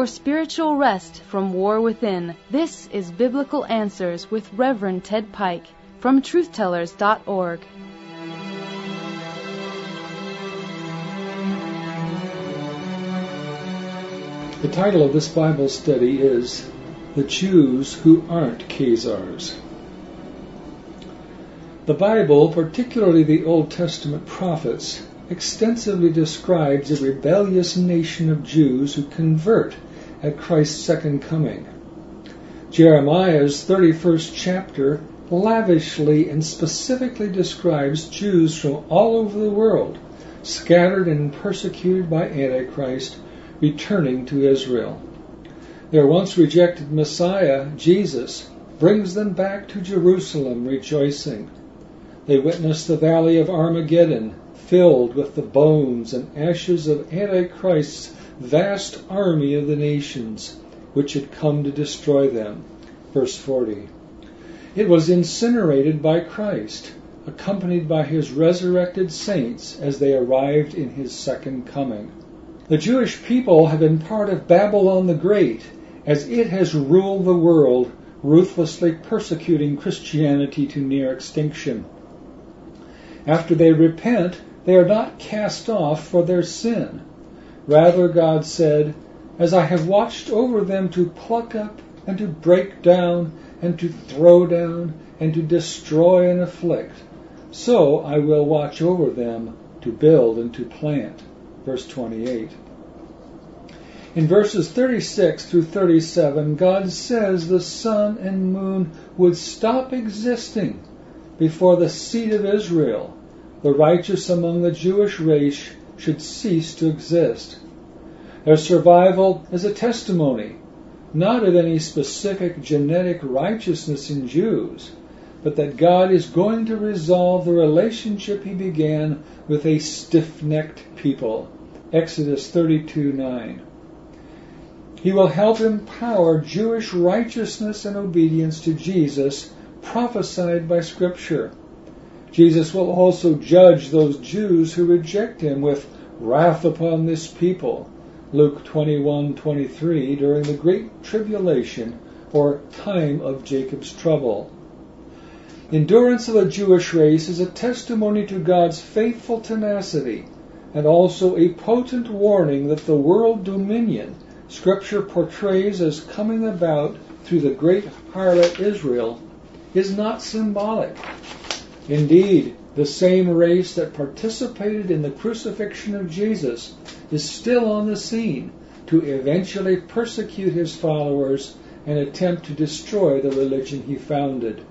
for spiritual rest from war within. This is Biblical Answers with Reverend Ted Pike from truthtellers.org. The title of this Bible study is The Jews Who Aren't Khazars. The Bible, particularly the Old Testament prophets, extensively describes a rebellious nation of Jews who convert at Christ's second coming. Jeremiah's 31st chapter lavishly and specifically describes Jews from all over the world, scattered and persecuted by Antichrist, returning to Israel. Their once rejected Messiah, Jesus, brings them back to Jerusalem rejoicing. They witness the valley of Armageddon, filled with the bones and ashes of Antichrist's vast army of the nations, which had come to destroy them. Verse 40. It was incinerated by Christ, accompanied by his resurrected saints as they arrived in his second coming. The Jewish people have been part of Babylon the Great, as it has ruled the world, ruthlessly persecuting Christianity to near extinction. After they repent, they are not cast off for their sin. Rather, God said, "As I have watched over them to pluck up and to break down and to throw down and to destroy and afflict, so I will watch over them to build and to plant." Verse 28. In verses 36 through 37, God says the sun and moon would stop existing before the seed of Israel, the righteous among the Jewish race, should cease to exist. Their survival is a testimony, not of any specific genetic righteousness in Jews, but that God is going to resolve the relationship he began with a stiff-necked people. Exodus 32:9. He will help empower Jewish righteousness and obedience to Jesus, prophesied by Scripture. Jesus will also judge those Jews who reject him with wrath upon this people, Luke 21:23, during the Great Tribulation, or time of Jacob's trouble. Endurance of the Jewish race is a testimony to God's faithful tenacity, and also a potent warning that the world dominion Scripture portrays as coming about through the great harlot Israel is not symbolic. Indeed, the same race that participated in the crucifixion of Jesus is still on the scene to eventually persecute his followers and attempt to destroy the religion he founded.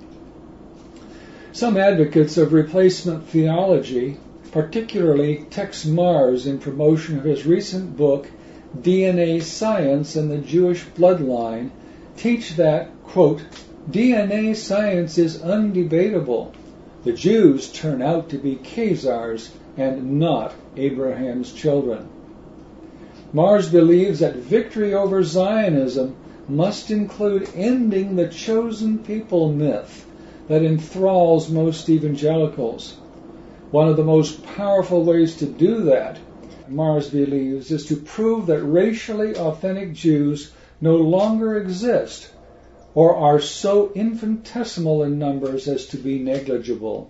Some advocates of replacement theology, particularly Tex Mars in promotion of his recent book, DNA Science and the Jewish Bloodline, teach that, quote, DNA science is undebatable. The Jews turn out to be Khazars and not Abraham's children. Mars believes that victory over Zionism must include ending the chosen people myth that enthralls most evangelicals. One of the most powerful ways to do that, Mars believes, is to prove that racially authentic Jews no longer exist or are so infinitesimal in numbers as to be negligible.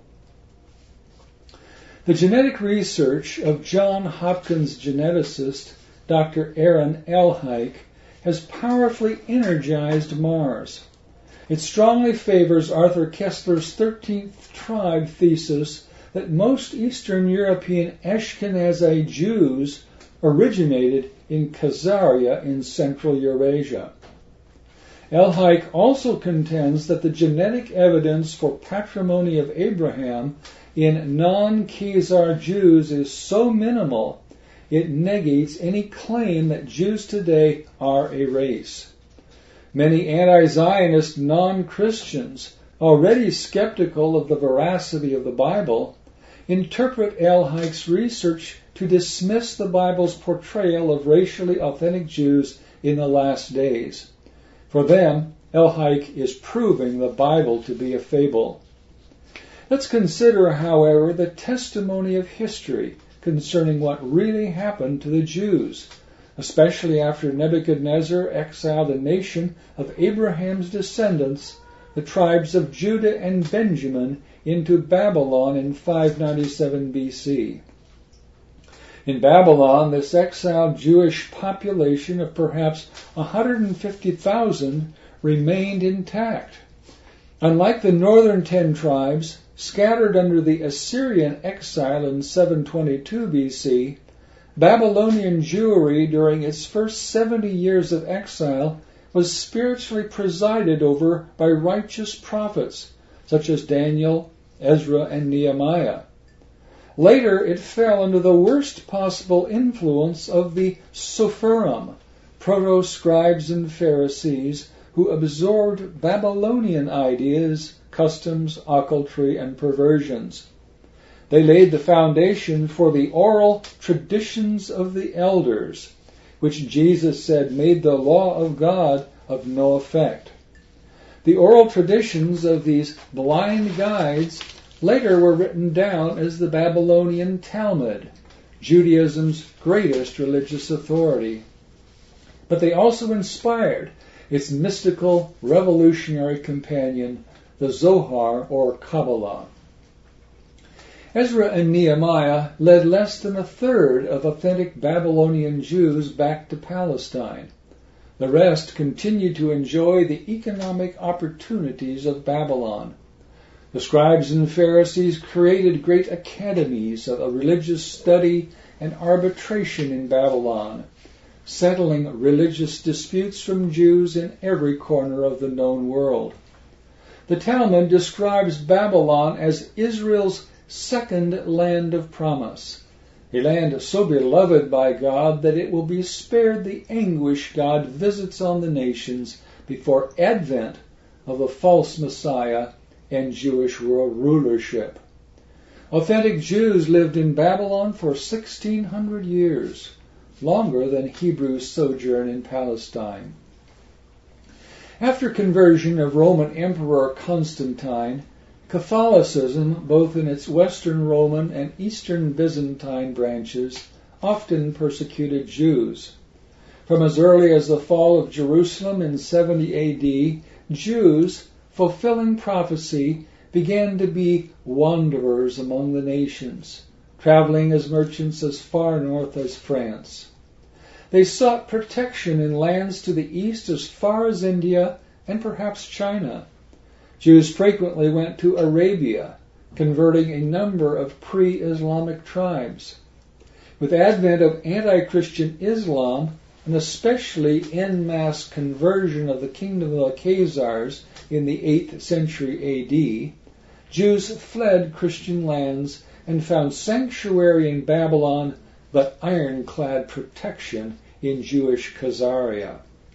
The genetic research of Johns Hopkins geneticist Dr. Aaron Elhike has powerfully energized Mars. It strongly favors Arthur Kessler's 13th tribe thesis that most Eastern European Ashkenazi Jews originated in Khazaria in Central Eurasia. Elhike also contends that the genetic evidence for patrimony of Abraham in non-Khazar Jews is so minimal, it negates any claim that Jews today are a race. Many anti-Zionist non-Christians, already skeptical of the veracity of the Bible, interpret Elhike's research to dismiss the Bible's portrayal of racially authentic Jews in the last days. For them, Elhike is proving the Bible to be a fable. Let's consider, however, the testimony of history concerning what really happened to the Jews, especially after Nebuchadnezzar exiled a nation of Abraham's descendants, the tribes of Judah and Benjamin, into Babylon in 597 BC. In Babylon, this exiled Jewish population of perhaps 150,000 remained intact. Unlike the northern 10 tribes, scattered under the Assyrian exile in 722 BC, Babylonian Jewry during its first 70 years of exile was spiritually presided over by righteous prophets such as Daniel, Ezra, and Nehemiah. Later, it fell under the worst possible influence of the Sopherim, proto-scribes and Pharisees, who absorbed Babylonian ideas, customs, occultry, and perversions. They laid the foundation for the oral traditions of the elders, which Jesus said made the law of God of no effect. The oral traditions of these blind guides later were written down as the Babylonian Talmud, Judaism's greatest religious authority. But they also inspired its mystical, revolutionary companion, the Zohar or Kabbalah. Ezra and Nehemiah led less than a third of authentic Babylonian Jews back to Palestine. The rest continued to enjoy the economic opportunities of Babylon. The scribes and Pharisees created great academies of religious study and arbitration in Babylon, settling religious disputes from Jews in every corner of the known world. The Talmud describes Babylon as Israel's second land of promise, a land so beloved by God that it will be spared the anguish God visits on the nations before advent of a false Messiah and Jewish world rulership. Authentic Jews lived in Babylon for 1,600 years, longer than Hebrews' sojourn in Palestine. After conversion of Roman Emperor Constantine, Catholicism, both in its Western Roman and Eastern Byzantine branches, often persecuted Jews. From as early as the fall of Jerusalem in 70 A.D., Jews, fulfilling prophecy, began to be wanderers among the nations, traveling as merchants as far north as France. They sought protection in lands to the east as far as India and perhaps China. Jews frequently went to Arabia, converting a number of pre-Islamic tribes. With advent of anti-Christian Islam, and especially en masse conversion of the kingdom of the Khazars in the 8th century A.D., Jews fled Christian lands and found sanctuary in Babylon, but ironclad protection in Jewish Khazaria.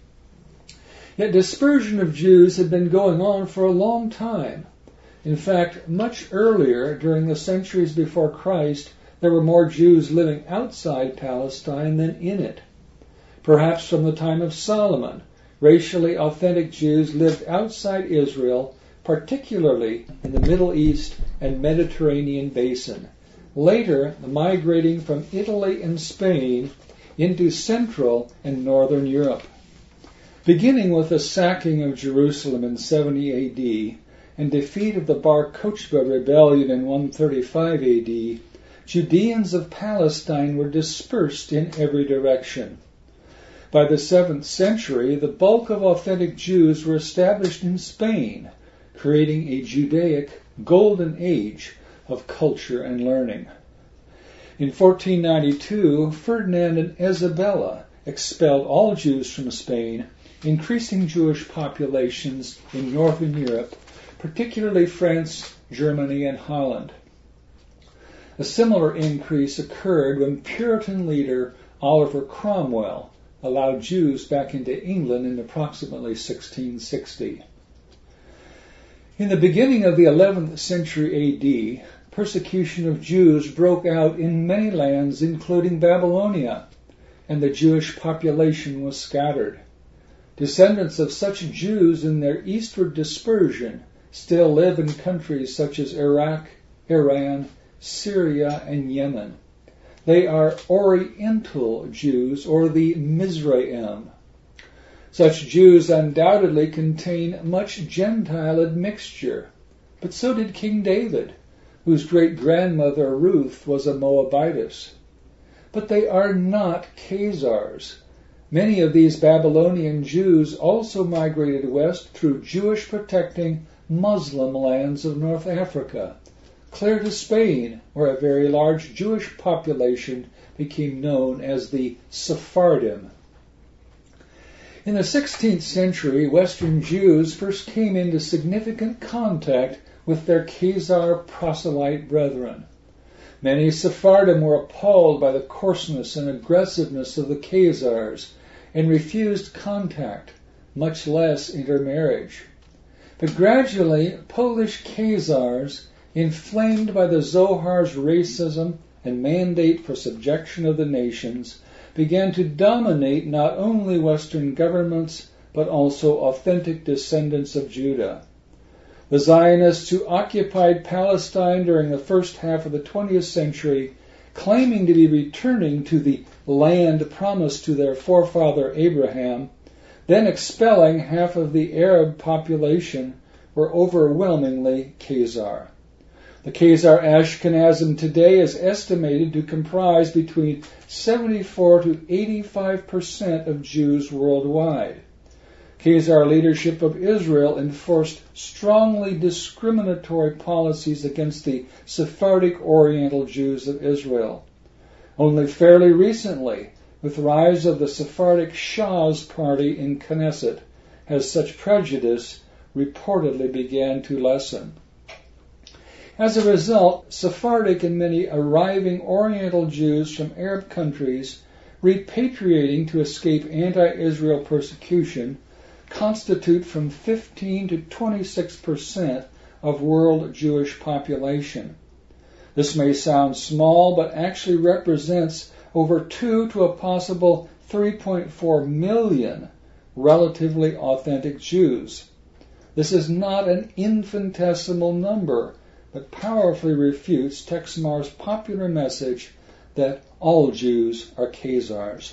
Yet dispersion of Jews had been going on for a long time. In fact, much earlier, during the centuries before Christ, there were more Jews living outside Palestine than in it. Perhaps from the time of Solomon, racially authentic Jews lived outside Israel, particularly in the Middle East and Mediterranean basin, later migrating from Italy and Spain into Central and Northern Europe. Beginning with the sacking of Jerusalem in 70 A.D. and defeat of the Bar Kokhba rebellion in 135 A.D., Judeans of Palestine were dispersed in every direction. By the 7th century, the bulk of authentic Jews were established in Spain, creating a Judaic golden age of culture and learning. In 1492, Ferdinand and Isabella expelled all Jews from Spain, increasing Jewish populations in northern Europe, particularly France, Germany, and Holland. A similar increase occurred when Puritan leader Oliver Cromwell allowed Jews back into England in approximately 1660. In the beginning of the 11th century A.D., persecution of Jews broke out in many lands, including Babylonia, and the Jewish population was scattered. Descendants of such Jews in their eastward dispersion still live in countries such as Iraq, Iran, Syria, and Yemen. They are Oriental Jews, or the Mizraim. Such Jews undoubtedly contain much Gentile admixture, but so did King David, whose great-grandmother Ruth was a Moabitess. But they are not Khazars. Many of these Babylonian Jews also migrated west through Jewish-protecting Muslim lands of North Africa, clear to Spain, where a very large Jewish population became known as the Sephardim. In the 16th century, Western Jews first came into significant contact with their Khazar proselyte brethren. Many Sephardim were appalled by the coarseness and aggressiveness of the Khazars and refused contact, much less intermarriage. But gradually, Polish Khazars, inflamed by the Zohar's racism and mandate for subjection of the nations, began to dominate not only Western governments, but also authentic descendants of Judah. The Zionists who occupied Palestine during the first half of the 20th century, claiming to be returning to the land promised to their forefather Abraham, then expelling half of the Arab population, were overwhelmingly Khazar. The Khazar Ashkenazim today is estimated to comprise between 74 to 85% of Jews worldwide. Khazar leadership of Israel enforced strongly discriminatory policies against the Sephardic Oriental Jews of Israel. Only fairly recently, with the rise of the Sephardic Shah's party in Knesset, has such prejudice reportedly began to lessen. As a result, Sephardic and many arriving Oriental Jews from Arab countries repatriating to escape anti-Israel persecution constitute from 15 to 26% of world Jewish population. This may sound small, but actually represents over 2 to a possible 3.4 million relatively authentic Jews. This is not an infinitesimal number, but powerfully refutes Texmar's popular message that all Jews are Khazars.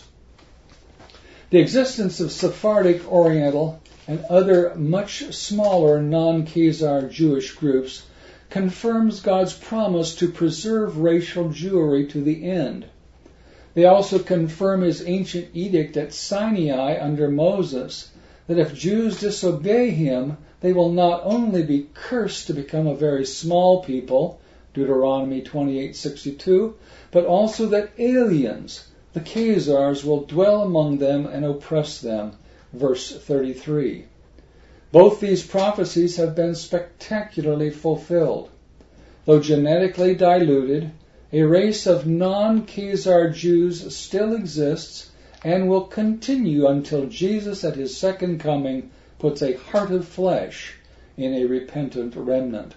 The existence of Sephardic Oriental and other much smaller non-Khazar Jewish groups confirms God's promise to preserve racial Jewry to the end. They also confirm his ancient edict at Sinai under Moses that if Jews disobey him, they will not only be cursed to become a very small people, Deuteronomy 28:62, but also that aliens, the Khazars, will dwell among them and oppress them, verse 33. Both these prophecies have been spectacularly fulfilled. Though genetically diluted, a race of non-Khazar Jews still exists and will continue until Jesus at his second coming puts a heart of flesh in a repentant remnant.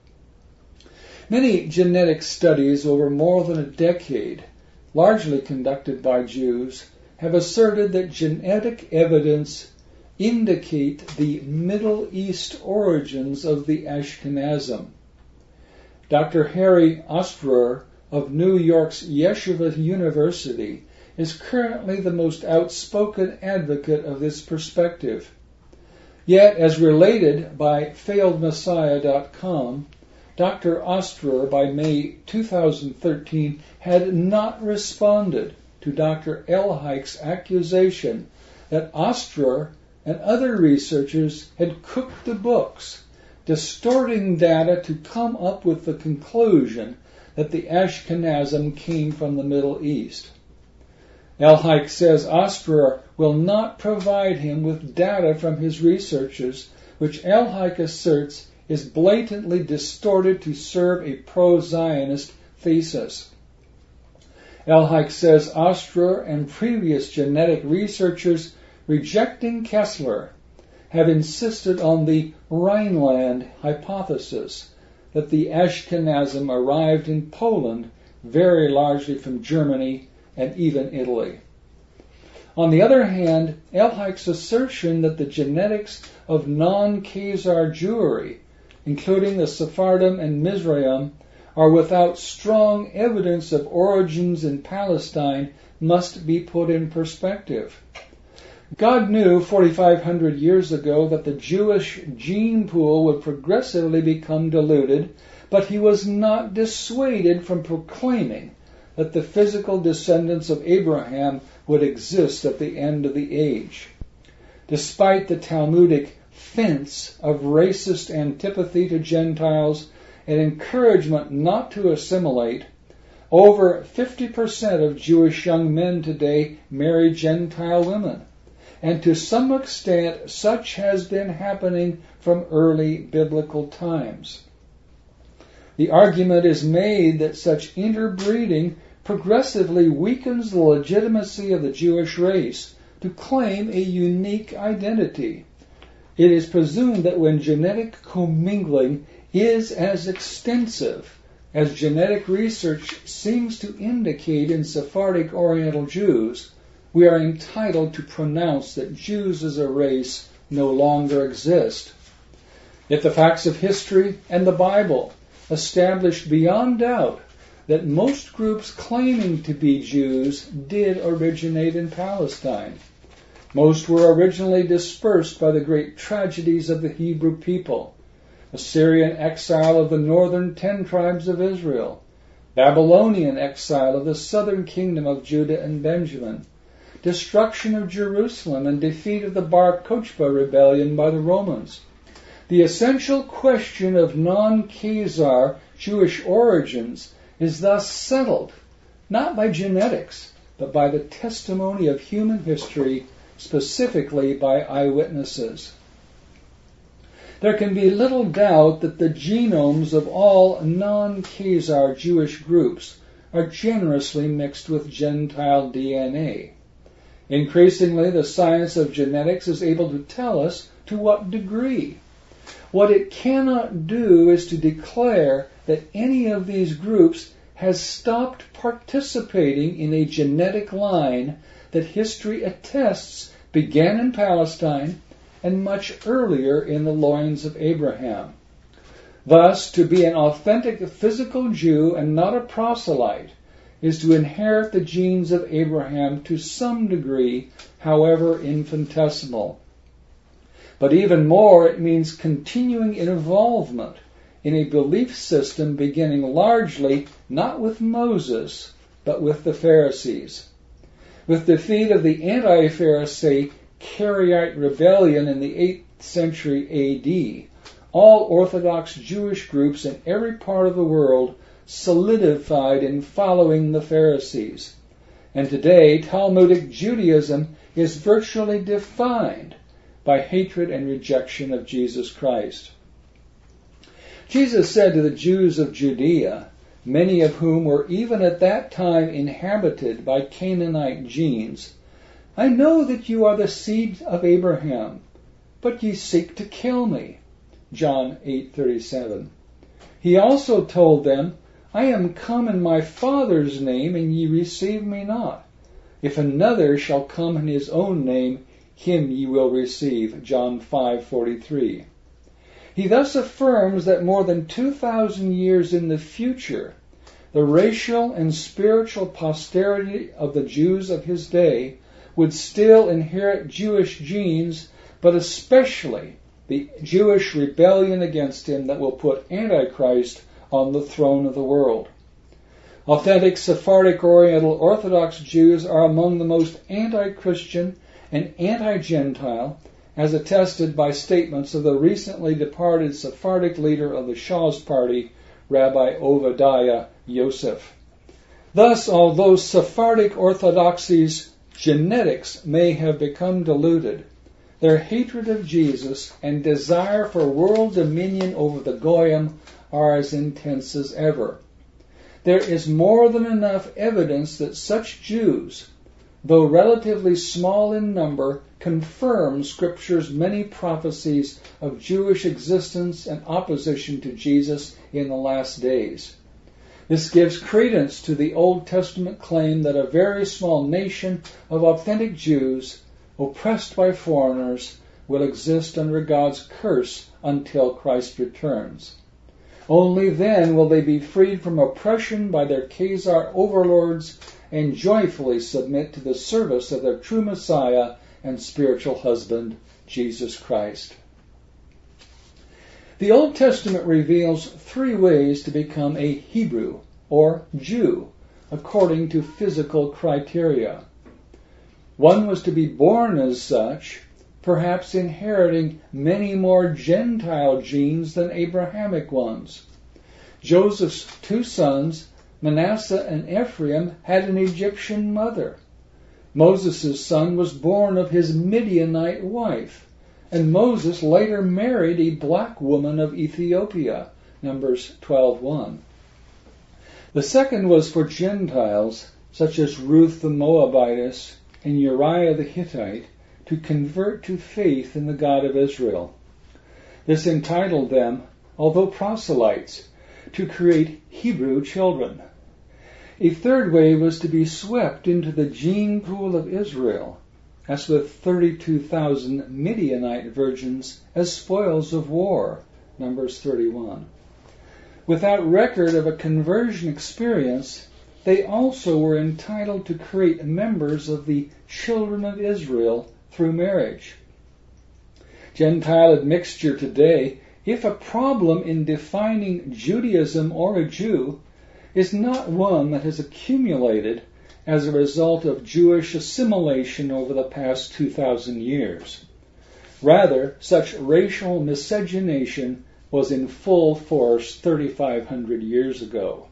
Many genetic studies over more than a decade, largely conducted by Jews, have asserted that genetic evidence indicate the Middle East origins of the Ashkenazim. Dr. Harry Osterer of New York's Yeshiva University is currently the most outspoken advocate of this perspective. Yet, as related by FailedMessiah.com, Dr. Osterer, by May 2013, had not responded to Dr. Elhike's accusation that Osterer and other researchers had cooked the books, distorting data to come up with the conclusion that the Ashkenazim came from the Middle East. Elhike says Osterer will not provide him with data from his researches, which Elhike asserts is blatantly distorted to serve a pro-Zionist thesis. Elhike says Osterer and previous genetic researchers rejecting Kessler have insisted on the Rhineland hypothesis that the Ashkenazim arrived in Poland very largely from Germany and even Italy. On the other hand, Elhike's assertion that the genetics of non-Khazar Jewry, including the Sephardim and Mizraim, are without strong evidence of origins in Palestine must be put in perspective. God knew 4,500 years ago that the Jewish gene pool would progressively become diluted, but he was not dissuaded from proclaiming that the physical descendants of Abraham would exist at the end of the age. Despite the Talmudic fence of racist antipathy to Gentiles and encouragement not to assimilate, over 50% of Jewish young men today marry Gentile women. And to some extent, such has been happening from early biblical times. The argument is made that such interbreeding progressively weakens the legitimacy of the Jewish race to claim a unique identity. It is presumed that when genetic commingling is as extensive as genetic research seems to indicate in Sephardic Oriental Jews, we are entitled to pronounce that Jews as a race no longer exist. Yet the facts of history and the Bible establish beyond doubt that most groups claiming to be Jews did originate in Palestine. Most were originally dispersed by the great tragedies of the Hebrew people: Assyrian exile of the northern 10 tribes of Israel, Babylonian exile of the southern kingdom of Judah and Benjamin, destruction of Jerusalem and defeat of the Bar Kokhba rebellion by the Romans. The essential question of non-Khazar Jewish origins is thus settled, not by genetics, but by the testimony of human history, specifically by eyewitnesses. There can be little doubt that the genomes of all non-Khazar Jewish groups are generously mixed with Gentile DNA. Increasingly, the science of genetics is able to tell us to what degree. What it cannot do is to declare that any of these groups has stopped participating in a genetic line that history attests began in Palestine and much earlier in the loins of Abraham. Thus, to be an authentic physical Jew and not a proselyte is to inherit the genes of Abraham to some degree, however infinitesimal. But even more, it means continuing involvement in a belief system beginning largely not with Moses, but with the Pharisees. With the defeat of the anti-Pharisee Karaite rebellion in the 8th century A.D., all Orthodox Jewish groups in every part of the world solidified in following the Pharisees. And today, Talmudic Judaism is virtually defined by hatred and rejection of Jesus Christ. Jesus said to the Jews of Judea, many of whom were even at that time inhabited by Canaanite genes, "I know that you are the seed of Abraham, but ye seek to kill me." John 8:37. He also told them, "I am come in my Father's name, and ye receive me not. If another shall come in his own name, him ye will receive." John 5:43. He thus affirms that more than 2,000 years in the future, the racial and spiritual posterity of the Jews of his day would still inherit Jewish genes, but especially the Jewish rebellion against him that will put Antichrist on the throne of the world. Authentic Sephardic Oriental Orthodox Jews are among the most anti-Christian and anti-Gentile, as attested by statements of the recently departed Sephardic leader of the Shah's party, Rabbi Ovadiah Yosef. Thus, although Sephardic Orthodoxy's genetics may have become diluted, their hatred of Jesus and desire for world dominion over the Goyim are as intense as ever. There is more than enough evidence that such Jews, though relatively small in number, confirm Scripture's many prophecies of Jewish existence and opposition to Jesus in the last days. This gives credence to the Old Testament claim that a very small nation of authentic Jews, oppressed by foreigners, will exist under God's curse until Christ returns. Only then will they be freed from oppression by their Khazar overlords and joyfully submit to the service of their true Messiah and spiritual husband, Jesus Christ. The Old Testament reveals 3 ways to become a Hebrew or Jew, according to physical criteria. One was to be born as such, perhaps inheriting many more Gentile genes than Abrahamic ones. Joseph's 2 sons, Manasseh and Ephraim, had an Egyptian mother. Moses' son was born of his Midianite wife, and Moses later married a black woman of Ethiopia, Numbers 12:1. The second was for Gentiles, such as Ruth the Moabitess and Uriah the Hittite, to convert to faith in the God of Israel. This entitled them, although proselytes, to create Hebrew children. A third way was to be swept into the gene pool of Israel, as with 32,000 Midianite virgins as spoils of war, Numbers 31. Without record of a conversion experience, they also were entitled to create members of the children of Israel through marriage. Gentile admixture today, if a problem in defining Judaism or a Jew, is not one that has accumulated as a result of Jewish assimilation over the past 2,000 years. Rather, such racial miscegenation was in full force 3,500 years ago.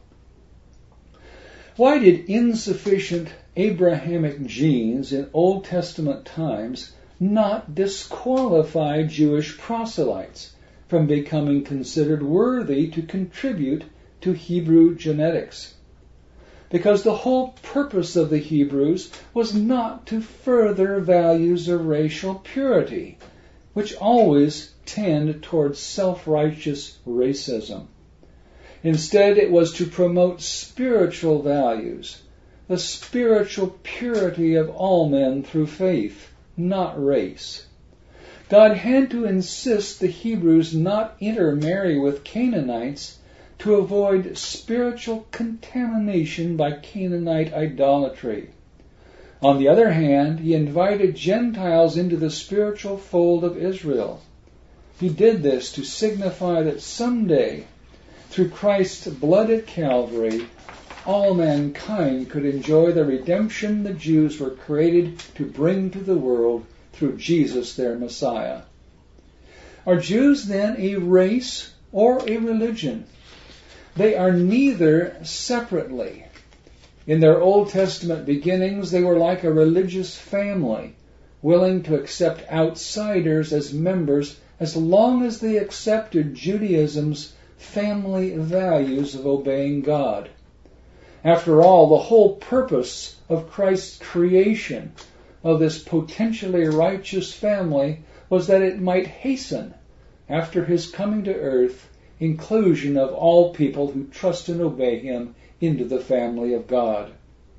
Why did insufficient Abrahamic genes in Old Testament times not disqualify Jewish proselytes from becoming considered worthy to contribute to Hebrew genetics? Because the whole purpose of the Hebrews was not to further values of racial purity, which always tend towards self-righteous racism. Instead, it was to promote spiritual values, the spiritual purity of all men through faith, not race. God had to insist the Hebrews not intermarry with Canaanites to avoid spiritual contamination by Canaanite idolatry. On the other hand, he invited Gentiles into the spiritual fold of Israel. He did this to signify that someday, through Christ's blood at Calvary, all mankind could enjoy the redemption the Jews were created to bring to the world through Jesus, their Messiah. Are Jews then a race or a religion? They are neither separately. In their Old Testament beginnings, they were like a religious family, willing to accept outsiders as members as long as they accepted Judaism's family values of obeying God. After all, the whole purpose of Christ's creation of this potentially righteous family was that it might hasten, after his coming to earth, inclusion of all people who trust and obey him into the family of God.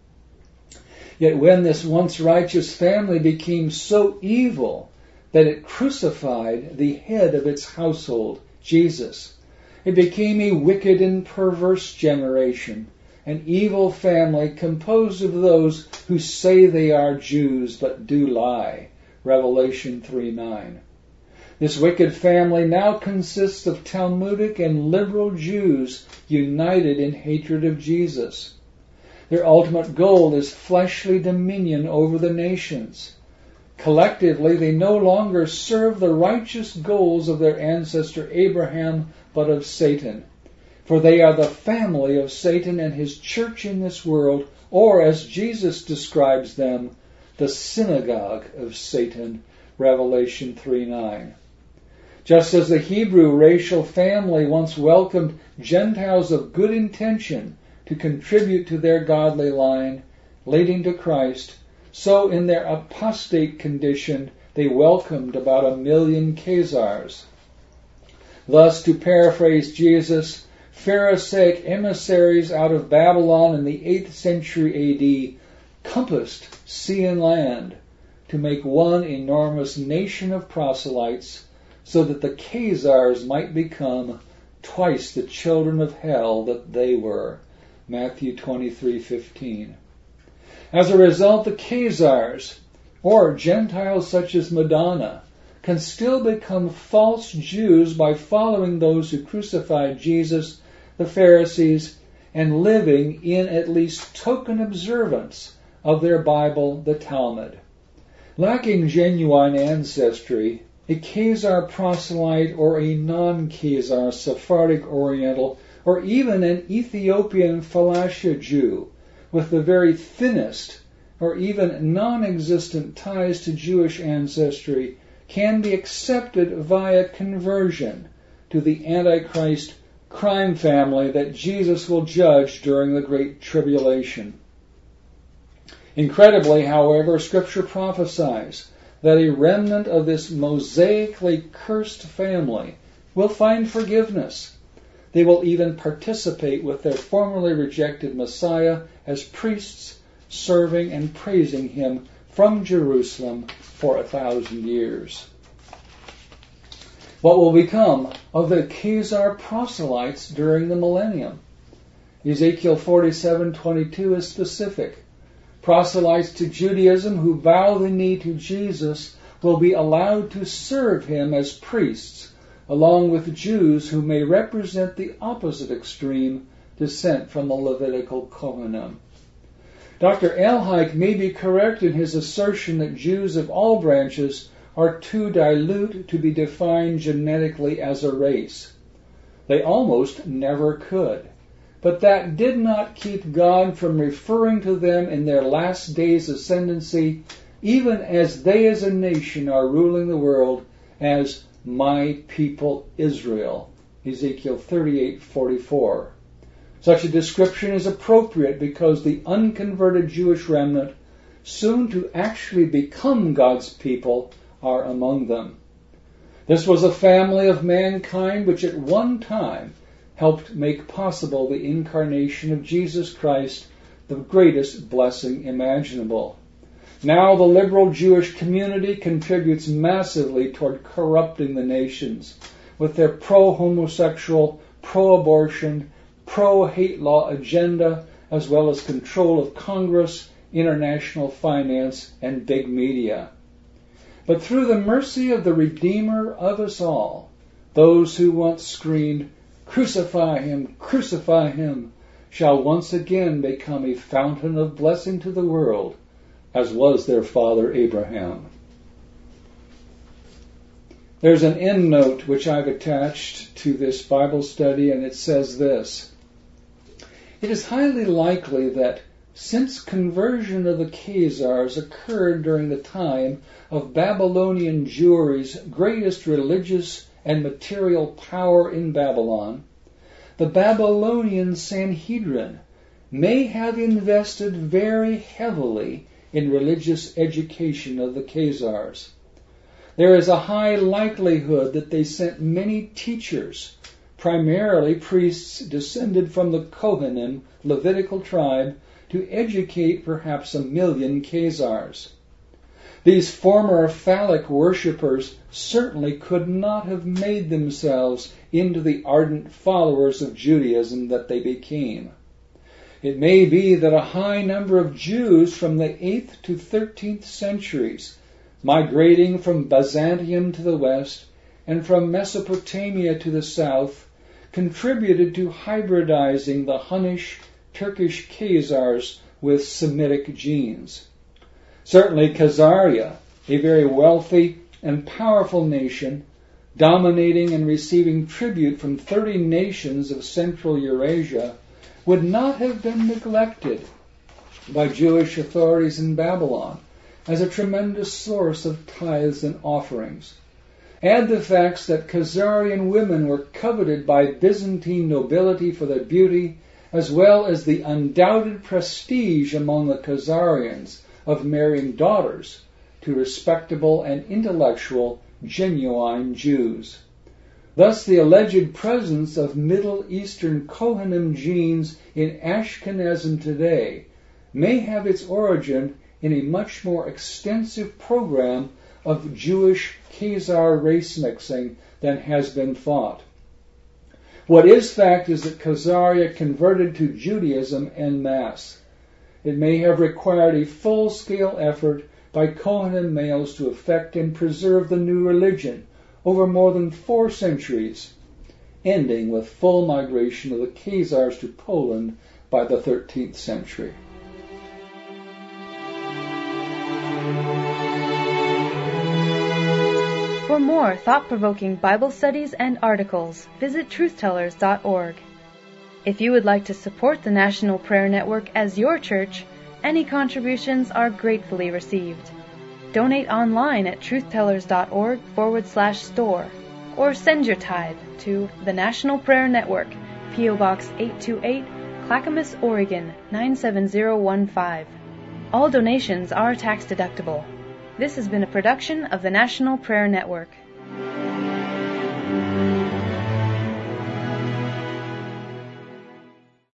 Yet when this once righteous family became so evil that it crucified the head of its household, Jesus, it became a wicked and perverse generation, an evil family composed of those who say they are Jews but do lie. Revelation 3:9. This wicked family now consists of Talmudic and liberal Jews united in hatred of Jesus. Their ultimate goal is fleshly dominion over the nations. Collectively, they no longer serve the righteous goals of their ancestor Abraham, but of Satan. For they are the family of Satan and his church in this world, or as Jesus describes them, the synagogue of Satan, Revelation 3:9. Just as the Hebrew racial family once welcomed Gentiles of good intention to contribute to their godly line, leading to Christ, so in their apostate condition they welcomed about 1 million Khazars. Thus, to paraphrase Jesus, Pharisaic emissaries out of Babylon in the 8th century A.D. compassed sea and land to make one enormous nation of proselytes, so that the Khazars might become twice the children of hell that they were. Matthew 23:15. As a result, the Khazars, or Gentiles such as Madonna, can still become false Jews by following those who crucified Jesus, the Pharisees, and living in at least token observance of their Bible, the Talmud. Lacking genuine ancestry, a Khazar proselyte or a non-Khazar Sephardic Oriental or even an Ethiopian Falasha Jew with the very thinnest or even non-existent ties to Jewish ancestry can be accepted via conversion to the Antichrist crime family that Jesus will judge during the Great Tribulation. Incredibly, however, Scripture prophesies that a remnant of this mosaically cursed family will find forgiveness. They will even participate with their formerly rejected Messiah as priests, serving and praising him from Jerusalem for 1,000 years. What will become of the Khazar proselytes during the millennium? Ezekiel 47:22 is specific. Proselytes to Judaism who bow the knee to Jesus will be allowed to serve him as priests, along with Jews who may represent the opposite extreme, descent from the Levitical Kohanim. Dr. Alhike may be correct in his assertion that Jews of all branches are too dilute to be defined genetically as a race. They almost never could. But that did not keep God from referring to them in their last days' ascendancy, even as they as a nation are ruling the world, as my people Israel. Ezekiel 38:44. Such a description is appropriate because the unconverted Jewish remnant, soon to actually become God's people, are among them. This was a family of mankind which at one time helped make possible the incarnation of Jesus Christ, the greatest blessing imaginable. Now the liberal Jewish community contributes massively toward corrupting the nations with their pro-homosexual, pro-abortion, pro-hate law agenda, as well as control of Congress, international finance, and big media. But through the mercy of the Redeemer of us all, those who once screamed, crucify him, shall once again become a fountain of blessing to the world, as was their father Abraham. There's an endnote which I've attached to this Bible study, and it says this: it is highly likely that since conversion of the Khazars occurred during the time of Babylonian Jewry's greatest religious and material power in Babylon, the Babylonian Sanhedrin may have invested very heavily in religious education of the Khazars. There is a high likelihood that they sent many teachers, primarily priests descended from the Kohanim, Levitical tribe, to educate perhaps 1 million Khazars. These former phallic worshippers certainly could not have made themselves into the ardent followers of Judaism that they became. It may be that a high number of Jews from the 8th to 13th centuries, migrating from Byzantium to the west and from Mesopotamia to the south, contributed to hybridizing the Hunnish Turkish Khazars with Semitic genes. Certainly Khazaria, a very wealthy and powerful nation, dominating and receiving tribute from 30 nations of Central Eurasia, would not have been neglected by Jewish authorities in Babylon as a tremendous source of tithes and offerings. Add the facts that Khazarian women were coveted by Byzantine nobility for their beauty, as well as the undoubted prestige among the Khazarians of marrying daughters to respectable and intellectual, genuine Jews. Thus, the alleged presence of Middle Eastern Kohanim genes in Ashkenazim today may have its origin in a much more extensive program of Jewish Khazar race mixing than has been thought. What is fact is that Khazaria converted to Judaism en masse. It may have required a full-scale effort by Kohanim males to effect and preserve the new religion over more than 4 centuries, ending with full migration of the Khazars to Poland by the 13th century. For more thought-provoking Bible studies and articles, visit truthtellers.org. If you would like to support the National Prayer Network as your church, any contributions are gratefully received. Donate online at truthtellers.org/store or send your tithe to the National Prayer Network, P.O. Box 828, Clackamas, Oregon 97015. All donations are tax deductible. This has been a production of the National Prayer Network.